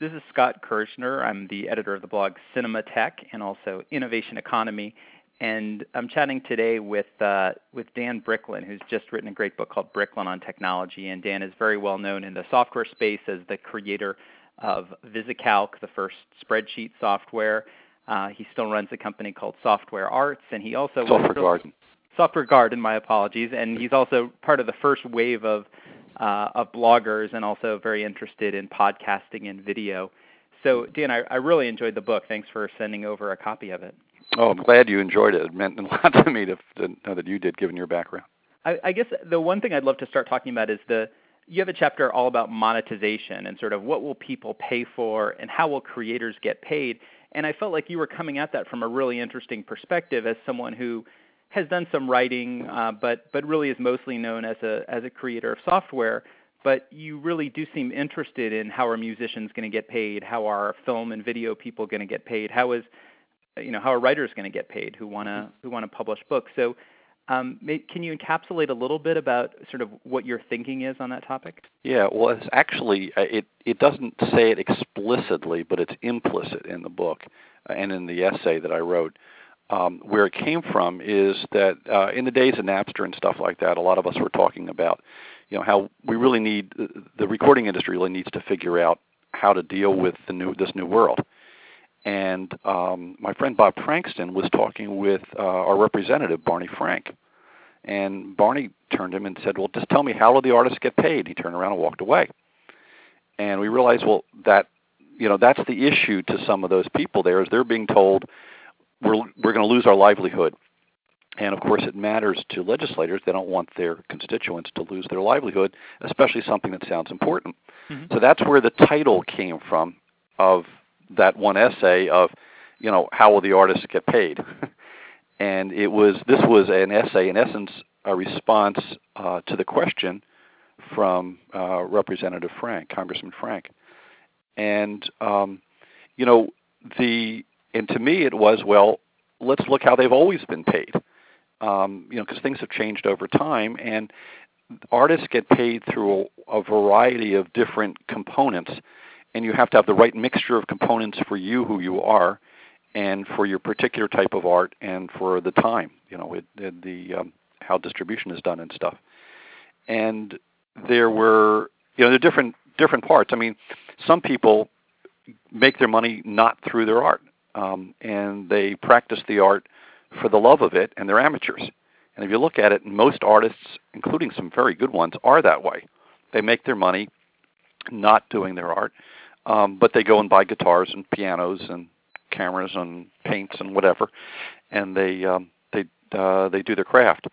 This is Scott Kirchner. I'm the editor of the blog Cinema Tech and also Innovation Economy. And I'm chatting today with Dan Bricklin, who's just written a great book called Bricklin on Technology. And Dan is very well known in the software space as the creator of VisiCalc, the first spreadsheet software. He still runs a company called Software Arts, and he also Software Garden, my apologies. And he's also part of the first wave of bloggers, and also very interested in podcasting and video. So, Dan, I really enjoyed the book. Thanks for sending over a copy of it. Oh, I'm glad you enjoyed it. It meant a lot to me to know that you did, given your background. I guess the one thing I'd love to start talking about is you have a chapter all about monetization and sort of what will people pay for and how will creators get paid. And I felt like you were coming at that from a really interesting perspective as someone who has done some writing, but really is mostly known as a creator of software. But you really do seem interested in how are musicians going to get paid, how are film and video people going to get paid, how are writers going to get paid who want to publish books. So can you encapsulate a little bit about sort of what your thinking is on that topic? Yeah, well, it's actually, it doesn't say it explicitly, but it's implicit in the book and in the essay that I wrote. Where it came from is that in the days of Napster and stuff like that, a lot of us were talking about, how we really need, the recording industry really needs to figure out how to deal with this new world. And my friend Bob Frankston was talking with our representative, Barney Frank. And Barney turned to him and said, well, just tell me, how do the artists get paid? He turned around and walked away. And we realized, well, that's the issue to some of those people there, is they're being told, we're going to lose our livelihood. And, of course, it matters to legislators. They don't want their constituents to lose their livelihood, especially something that sounds important. Mm-hmm. So that's where the title came from of that one essay of, how will the artists get paid? And this was an essay, in essence, a response to the question from Representative Frank, Congressman Frank. And, and to me it was, well, let's look how they've always been paid, because things have changed over time, and artists get paid through a variety of different components, and you have to have the right mixture of components for you, who you are, and for your particular type of art, and for the time, how distribution is done and stuff. And there were, the different parts. I mean, some people make their money not through their art. And they practice the art for the love of it, and they're amateurs. And if you look at it, most artists, including some very good ones, are that way. They make their money not doing their art, but they go and buy guitars and pianos and cameras and paints and whatever, and they do their craft.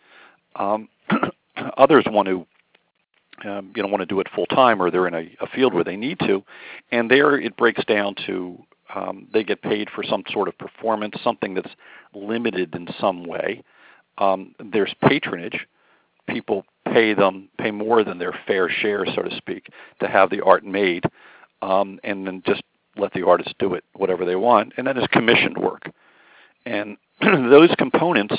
Others want to want to do it full time, or they're in a field where they need to, and there it breaks down to they get paid for some sort of performance, something that's limited in some way. There's patronage. People pay more than their fair share, so to speak, to have the art made, and then just let the artists do it, whatever they want. And then there's commissioned work. And those components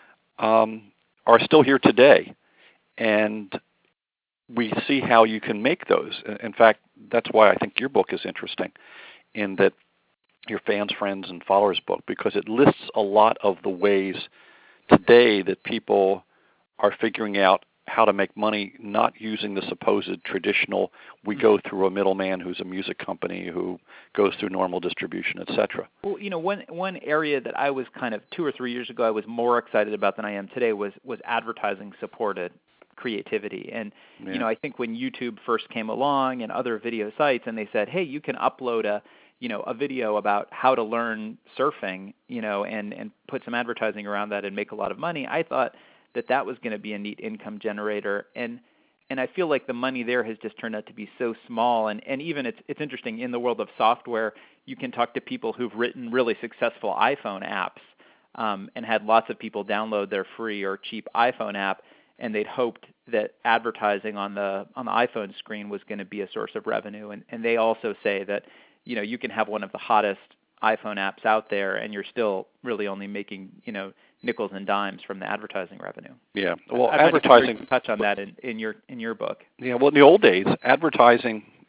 are still here today. And we see how you can make those. In fact, that's why I think your book is interesting, in that your fans, friends, and followers book, because it lists a lot of the ways today that people are figuring out how to make money, not using the supposed traditional, we go through a middleman who's a music company who goes through normal distribution, etc. Well, one area that I was kind of 2 or 3 years ago I was more excited about than I am today was advertising-supported creativity. And, I think when YouTube first came along and other video sites, and they said, hey, you can upload a video about how to learn surfing, and put some advertising around that and make a lot of money, I thought that was going to be a neat income generator. And I feel like the money there has just turned out to be so small. And even it's interesting, in the world of software, you can talk to people who've written really successful iPhone apps and had lots of people download their free or cheap iPhone app, and they'd hoped that advertising on the iPhone screen was going to be a source of revenue. And they also say that you can have one of the hottest iPhone apps out there, and you're still really only making nickels and dimes from the advertising revenue. Yeah, well, advertising. Touch on that in your book. Yeah, well, in the old days, advertising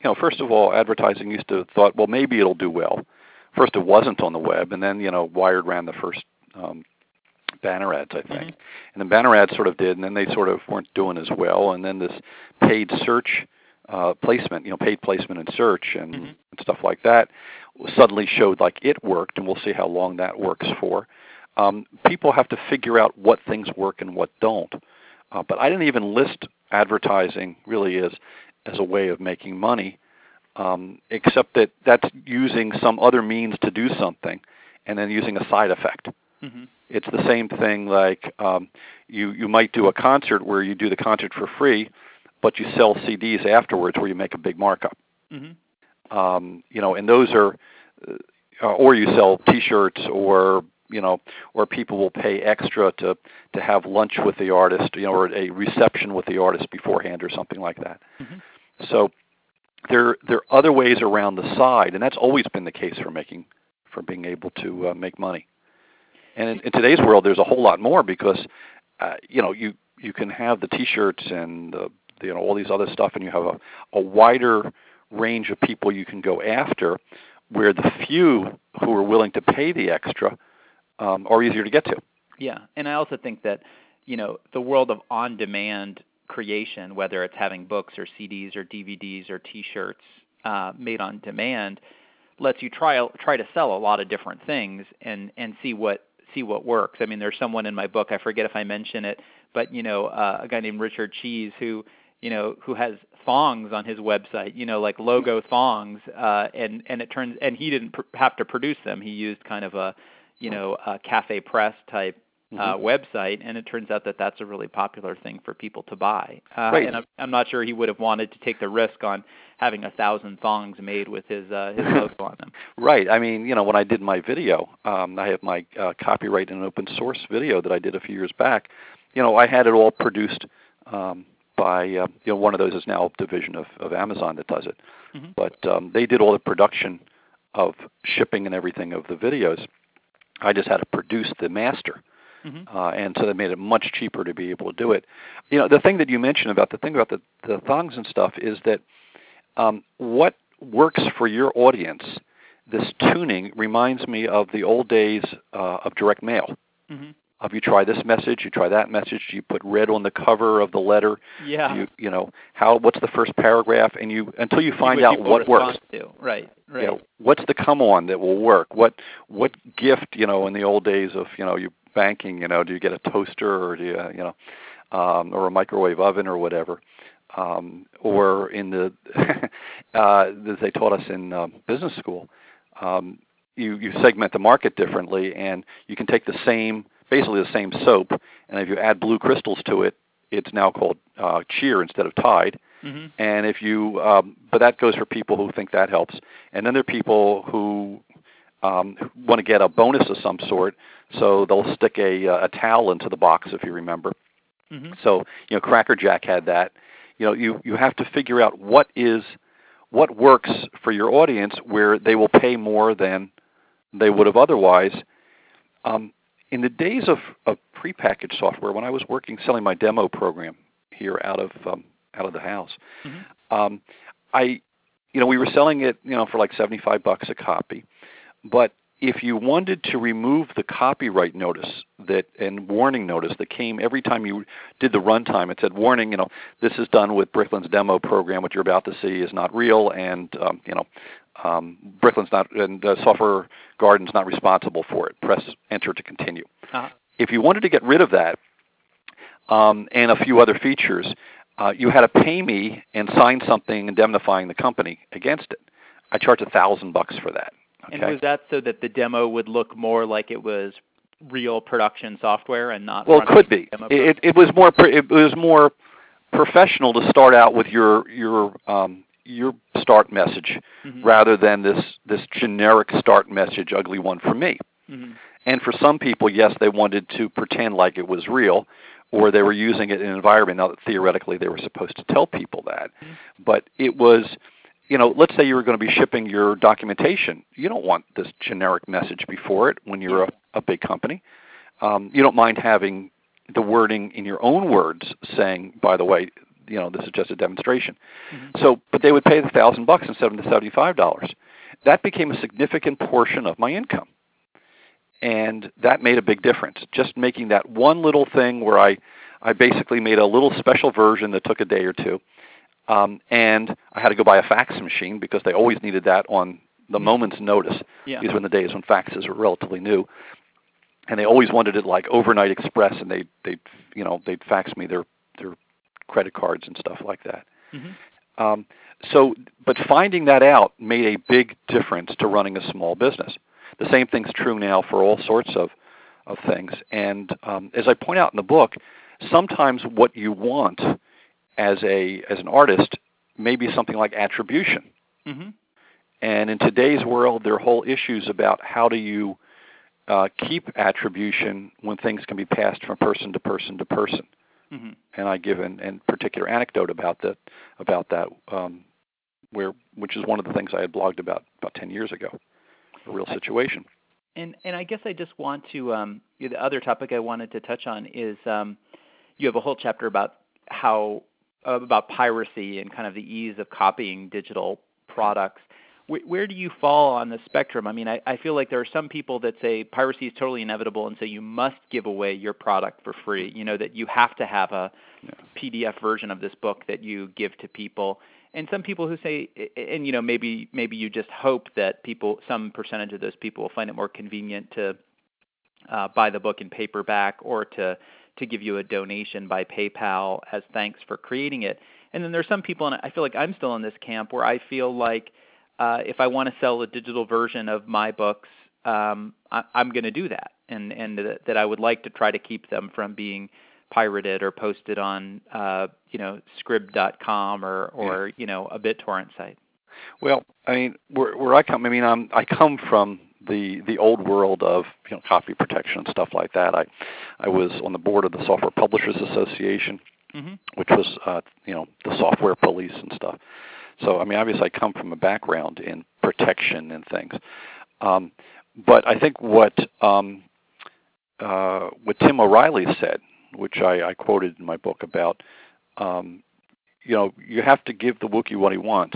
first of all, advertising used to thought, well, maybe it'll do well. First, it wasn't on the web, and then Wired ran the first banner ads, I think, and then banner ads sort of did, and then they sort of weren't doing as well, and then this paid search placement, paid placement in search and stuff like that, suddenly showed like it worked, and we'll see how long that works for. People have to figure out what things work and what don't. But I didn't even list advertising really as a way of making money, except that that's using some other means to do something and then using a side effect. It's the same thing like you might do a concert where you do the concert for free, but you sell CDs afterwards where you make a big markup. And those are, or you sell T-shirts, or people will pay extra to have lunch with the artist, or a reception with the artist beforehand, or something like that. So there are other ways around the side, and that's always been the case for being able to make money. And in today's world, there's a whole lot more because you can have the T-shirts and all these other stuff, and you have a wider range of people you can go after, where the few who are willing to pay the extra are easier to get to. Yeah, and I also think that the world of on-demand creation, whether it's having books or CDs or DVDs or T-shirts made on demand, lets you try to sell a lot of different things and see what works. I mean, there's someone in my book, I forget if I mention it, but a guy named Richard Cheese who has thongs on his website, like logo thongs, and it turns, and he didn't have to produce them. He used kind of a cafe press type website, and it turns out that that's a really popular thing for people to buy. Right. And I'm not sure he would have wanted to take the risk on having 1,000 thongs made with his logo on them. Right. I mean, when I did my video, I have my copyright and open source video that I did a few years back. I had it all produced by one of those is now a division of Amazon that does it. But they did all the production of shipping and everything of the videos. I just had to produce the master. And so they made it much cheaper to be able to do it. The thing that you mentioned about the thongs and stuff is that what works for your audience, this tuning reminds me of the old days of direct mail. Of you try this message, you try that message, you put red on the cover of the letter. Yeah. What's the first paragraph, and until you find out what works. Right. What's the come on that will work? What gift, in the old days of, you banking, do you get a toaster, or do you, or a microwave oven or whatever? Or in the, as they taught us in business school, you segment the market differently, and you can take basically the same soap, and if you add blue crystals to it, it's now called Cheer instead of Tide. And if you, but that goes for people who think that helps. And then there are people who want to get a bonus of some sort, so they'll stick a towel into the box, if you remember. So, Cracker Jack had that. You have to figure out what works for your audience where they will pay more than they would have otherwise. In the days of prepackaged software, when I was selling my demo program here out of the house, we were selling it, for like $75 a copy. But if you wanted to remove the copyright notice and warning notice that came every time you did the runtime, it said, warning, this is done with Bricklin's demo program. What you're about to see is not real, and Bricklin's not, and Software Garden's not responsible for it. Press enter to continue. If you wanted to get rid of that and a few other features, you had to pay me and sign something indemnifying the company against it. I charged $1,000 for that. Okay. And was that so that the demo would look more like it was real production software and not? Well, it could be. It was more professional to start out with your start message rather than this generic start message, ugly one for me. And for some people, yes, they wanted to pretend like it was real, or they were using it in an environment. Now that theoretically they were supposed to tell people that, but it was. Let's say you were going to be shipping your documentation. You don't want this generic message before it when you're a big company. You don't mind having the wording in your own words saying, by the way, this is just a demonstration. So, but they would pay the $1,000 instead of the $75. That became a significant portion of my income. And that made a big difference. Just making that one little thing where I basically made a little special version that took a day or two. And I had to go buy a fax machine because they always needed that on the moment's notice. Yeah. These were in the days when faxes were relatively new. And they always wanted it like overnight express, and they'd fax me their credit cards and stuff like that. But finding that out made a big difference to running a small business. The same thing's true now for all sorts of things. And as I point out in the book, sometimes what you want as an artist may be something like attribution. And in today's world, there are whole issues about how do you keep attribution when things can be passed from person to person to person. And I give a particular anecdote about that, which is one of the things I had blogged about 10 years ago, a real situation. And I guess I just want to the other topic I wanted to touch on is you have a whole chapter about about piracy and kind of the ease of copying digital products. Where do you fall on the spectrum? I mean, I feel like there are some people that say piracy is totally inevitable, and so you must give away your product for free. That you have to have a PDF version of this book that you give to people. And some people who say, and maybe you just hope that some percentage of those people will find it more convenient to buy the book in paperback or to give you a donation by PayPal as thanks for creating it. And then there's some people, and I feel like I'm still in this camp, where I feel like if I want to sell a digital version of my books, I'm going to do that, and that I would like to try to keep them from being pirated or posted on Scribd.com or a BitTorrent site. Well, I mean, where I come, I come from the old world of copy protection and stuff like that. I was on the board of the Software Publishers Association, which was the software police and stuff. So, obviously I come from a background in protection and things. But I think what Tim O'Reilly said, which I quoted in my book about, you have to give the Wookiee what he wants.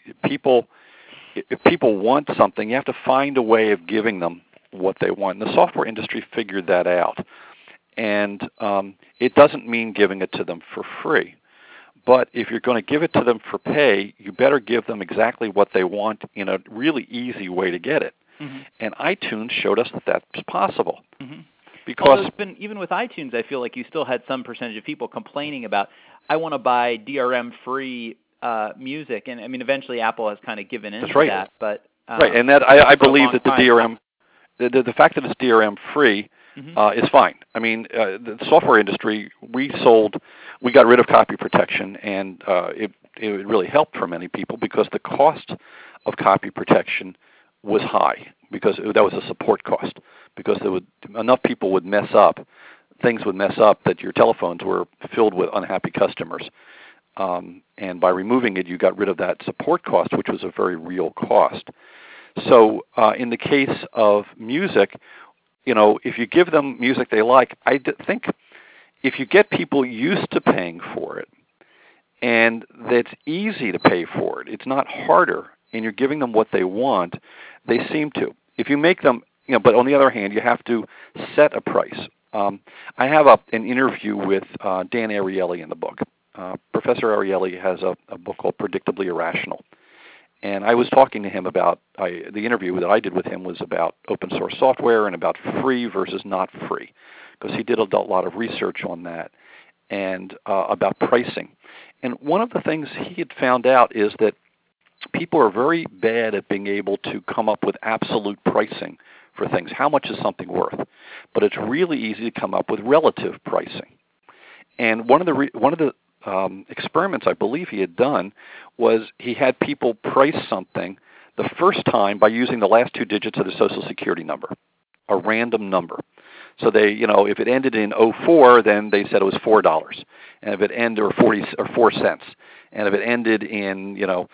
If people want something, you have to find a way of giving them what they want. And the software industry figured that out. And it doesn't mean giving it to them for free. But if you're going to give it to them for pay, you better give them exactly what they want in a really easy way to get it. And iTunes showed us that that's possible. Because even with iTunes, I feel like you still had some percentage of people complaining about, I want to buy DRM-free music. And, eventually Apple has kind of given in to that. But, right, and that I believe that the DRM, the fact that it's DRM-free is fine. The software industry, we got rid of copy protection, and it really helped for many people because the cost of copy protection was high, because that was a support cost, because enough people would mess up, things would mess up that your telephones were filled with unhappy customers. And by removing it, you got rid of that support cost, which was a very real cost. So in the case of music, if you give them music they like, I think if you get people used to paying for it, and it's easy to pay for it, it's not harder, and you're giving them what they want, they seem to. If you make them, but on the other hand, you have to set a price. I have an interview with Dan Ariely in the book. Professor Ariely has a book called Predictably Irrational. And I was talking to him about, the interview that I did with him was about open source software and about free versus not free, because he did a lot of research on that and about pricing. And one of the things he had found out is that people are very bad at being able to come up with absolute pricing for things. How much is something worth? But it's really easy to come up with relative pricing. And one of the experiments I believe he had done was he had people price something the first time by using the last two digits of the Social Security number, a random number. So they, if it ended in 04, then they said it was $4, and if it ended or 4 cents, and if it ended in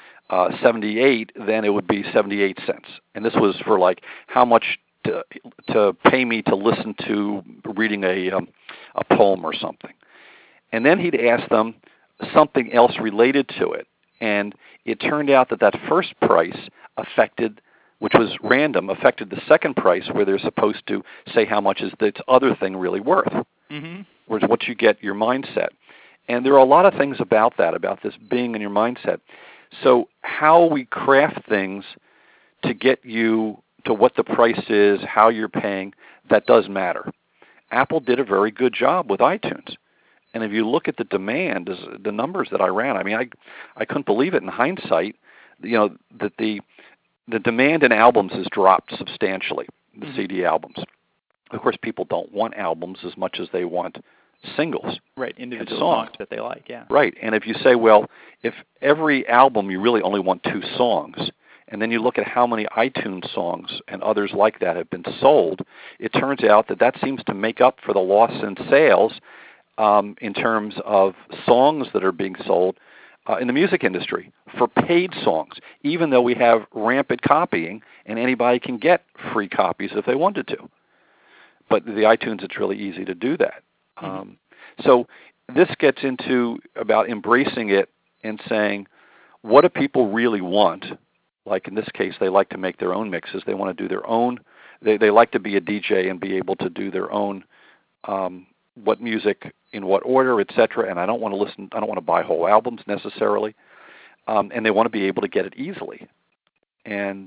78, then it would be 78 cents. And this was for like how much to pay me to listen to reading a poem or something. And then he'd ask them, something else related to it. And it turned out that first price affected, which was random, affected the second price where they're supposed to say how much is this other thing really worth, whereas what you get your mindset. And there are a lot of things about this being in your mindset. So how we craft things to get you to what the price is, how you're paying, that does matter. Apple did a very good job with iTunes. And if you look at the demand, the numbers that I ran, I mean, I couldn't believe it in hindsight, that the demand in albums has dropped substantially, the CD albums. Of course, people don't want albums as much as they want singles. Right, individual songs that they like, yeah. Right, and if you say, well, if every album you really only want 2 songs, and then you look at how many iTunes songs and others like that have been sold, it turns out that seems to make up for the loss in sales in terms of songs that are being sold in the music industry for paid songs, even though we have rampant copying and anybody can get free copies if they wanted to. But the iTunes, it's really easy to do that. So this gets into about embracing it and saying, what do people really want? Like in this case, they like to make their own mixes. They want to do their own. They like to be a DJ and be able to do their own what music in what order, etc. And I don't want to listen. I don't want to buy whole albums necessarily. And they want to be able to get it easily. And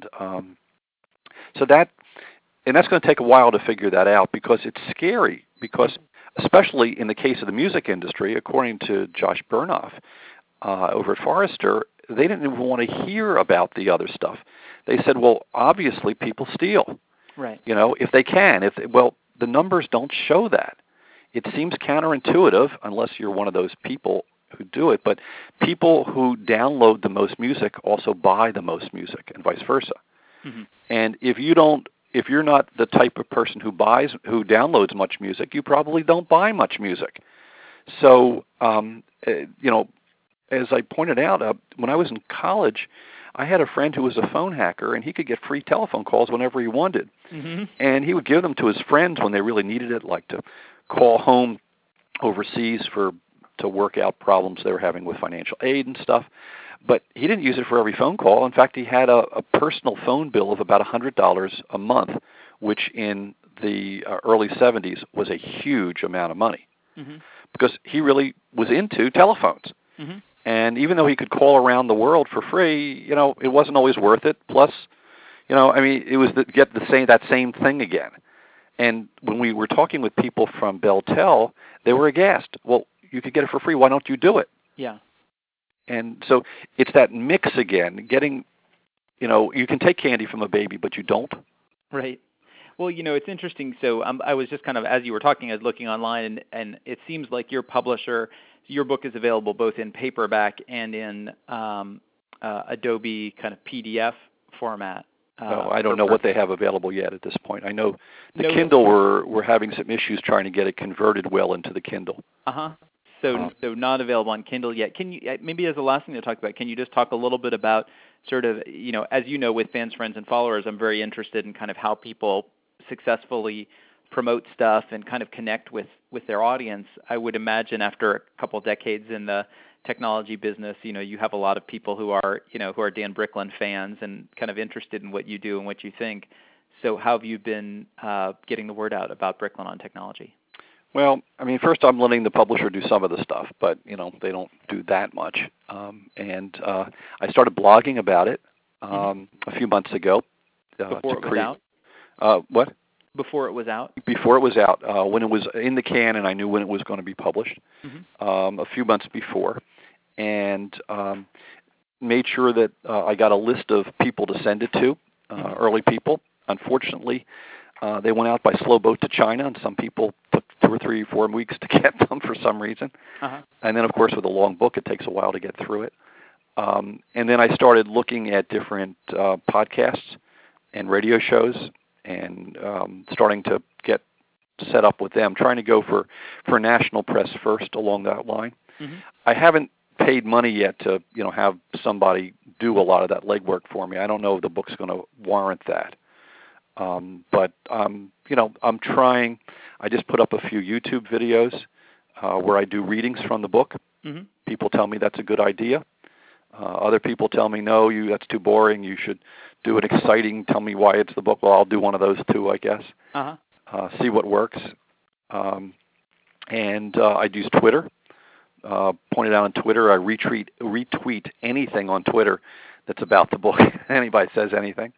so that's going to take a while to figure that out because it's scary. Because especially in the case of the music industry, according to Josh Bernoff over at Forrester, they didn't even want to hear about the other stuff. They said, well, obviously people steal. Right. If they can. Well, the numbers don't show that. It seems counterintuitive unless you're one of those people who do it, but people who download the most music also buy the most music and vice versa. And if you're not the type of person who downloads much music, you probably don't buy much music. So, as I pointed out, when I was in college, I had a friend who was a phone hacker, and he could get free telephone calls whenever he wanted. And he would give them to his friends when they really needed it, like to call home overseas to work out problems they were having with financial aid and stuff. But he didn't use it for every phone call. In fact, he had a personal phone bill of about $100 a month, which in the early 70s was a huge amount of money because he really was into telephones. And even though he could call around the world for free, it wasn't always worth it. Plus, it was get that same thing again. And when we were talking with people from Belltel, they were aghast. Well, you could get it for free. Why don't you do it? Yeah. And so it's that mix again, getting, you can take candy from a baby, but you don't. Right. Well, it's interesting. So I was just kind of, as you were talking, I was looking online, and it seems like your publisher, your book is available both in paperback and in Adobe kind of PDF format. No, I don't know what they have available yet at this point. I know the Kindle, we're having some issues trying to get it converted well into the Kindle. So not available on Kindle yet. Can you, maybe as the last thing to talk about, can you just talk a little bit about sort of, as you know, with fans, friends, and followers, I'm very interested in kind of how people successfully promote stuff and kind of connect with their audience. I would imagine after a couple decades in the technology business, you have a lot of people who are Dan Bricklin fans and kind of interested in what you do and what you think. So how have you been getting the word out about Bricklin on technology? Well, first I'm letting the publisher do some of the stuff, but, they don't do that much. And I started blogging about it a few months ago. Before it was out? What? Before it was out? Before it was out, when it was in the can and I knew when it was going to be published, a few months before, and made sure that I got a list of people to send it to, early people. Unfortunately, they went out by slow boat to China, and some people took 2 or 3 or 4 weeks to get them for some reason. And then, of course, with a long book, it takes a while to get through it. And then I started looking at different podcasts and radio shows and starting to get set up with them, trying to go for national press first along that line. I haven't paid money yet to have somebody do a lot of that legwork for me. I don't know if the book's going to warrant that. But I'm trying. I just put up a few YouTube videos where I do readings from the book. Mm-hmm. People tell me that's a good idea. Other people tell me, no, that's too boring. You should do it exciting. Tell me why it's the book. Well, I'll do one of those too, I guess. See what works. And I use Twitter. Pointed out on Twitter, I retweet anything on Twitter that's about the book. Anybody says anything.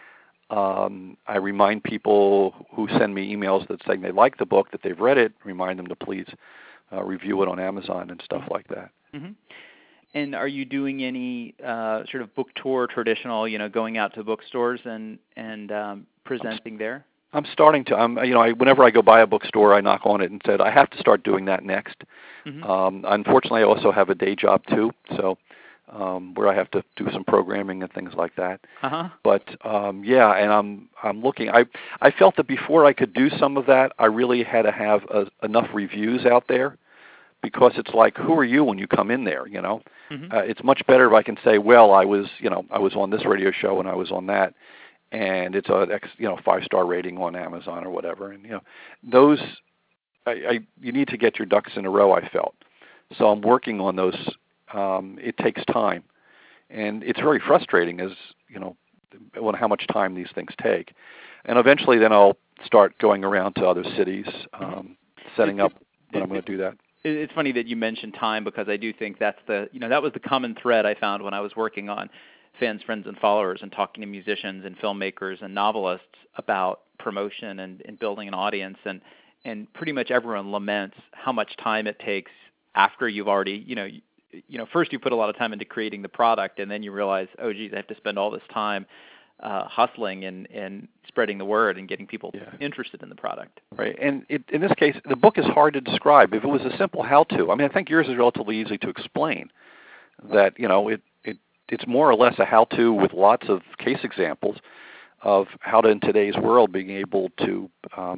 I remind people who send me emails that saying they like the book, that they've read it, remind them to please review it on Amazon and stuff like that. Mm-hmm. And are you doing any sort of book tour, traditional, going out to bookstores and presenting there? I'm starting to. Whenever I go by a bookstore, I knock on it and said I have to start doing that next. Mm-hmm. Unfortunately, I also have a day job too, so where I have to do some programming and things like that. But and I'm looking. I felt that before I could do some of that, I really had to have enough reviews out there, because it's like, who are you when you come in there? Mm-hmm. It's much better if I can say, well, I was on this radio show and I was on that, and it's a 5-star rating on Amazon or whatever. And those, you need to get your ducks in a row, I felt. So I'm working on those. It takes time, and it's very frustrating, as how much time these things take. And eventually, then I'll start going around to other cities, setting up when I'm going to do that. It's funny that you mentioned time, because I do think that's that was the common thread I found when I was working on Fans, Friends, and Followers and talking to musicians and filmmakers and novelists about promotion and building an audience. And pretty much everyone laments how much time it takes after you've already, first you put a lot of time into creating the product, and then you realize, oh, geez, I have to spend all this time hustling and spreading the word and getting people interested in the product. Right, and in this case, the book is hard to describe. If it was a simple how-to, I think yours is relatively easy to explain. That it's more or less a how-to with lots of case examples of how to, in today's world, being able to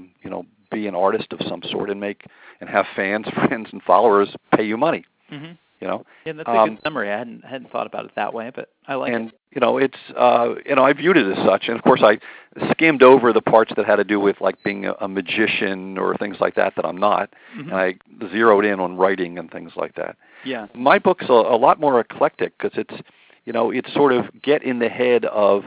be an artist of some sort and have fans, friends, and followers pay you money. Mm-hmm. Yeah, that's a good summary. I hadn't thought about it that way, but I like it. It's I viewed it as such, and of course I skimmed over the parts that had to do with like being a magician or things like that I'm not, mm-hmm. and I zeroed in on writing and things like that. Yeah, my book's a lot more eclectic, because it's sort of get in the head of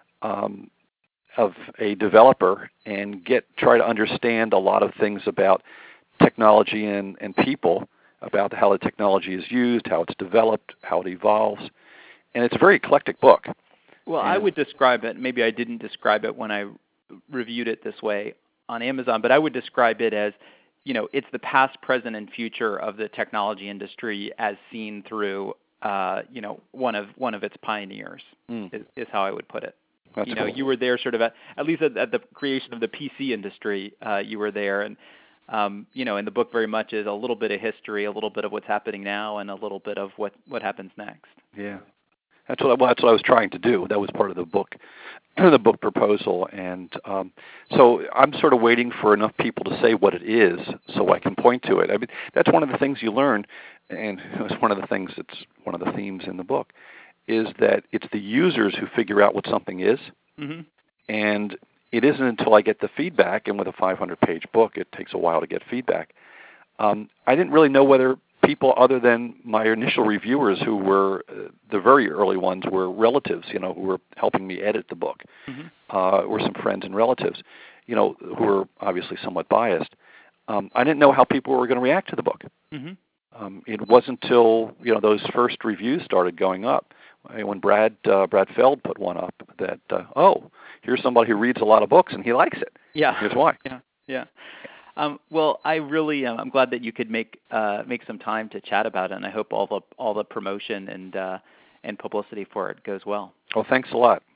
a developer and try to understand a lot of things about technology and people, about how the technology is used, how it's developed, how it evolves. And it's a very eclectic book. Well, I would describe it, maybe I didn't describe it when I reviewed it this way on Amazon, but I would describe it as, it's the past, present, and future of the technology industry as seen through, one of its pioneers, is how I would put it. That's cool. You were there sort of at least at the creation of the PC industry, you were there, and and the book very much is a little bit of history, a little bit of what's happening now, and a little bit of what happens next. Yeah, that's what I was trying to do. That was part of the book, the book proposal, and so I'm sort of waiting for enough people to say what it is, so I can point to it. That's one of the things you learn, and it's one of the things that's one of the themes in the book, is that it's the users who figure out what something is, mm-hmm. and it isn't until I get the feedback, and with a 500-page book, it takes a while to get feedback. I didn't really know whether people other than my initial reviewers, who were the very early ones, were relatives, who were helping me edit the book, mm-hmm. Or some friends and relatives, who were obviously somewhat biased. I didn't know how people were going to react to the book. Mm-hmm. It wasn't until those first reviews started going up, when Brad Feld put one up, that here's somebody who reads a lot of books and he likes it. Yeah. Here's why. Yeah. Well, I really I'm glad that you could make some time to chat about it, and I hope all the promotion and publicity for it goes well. Well, thanks a lot.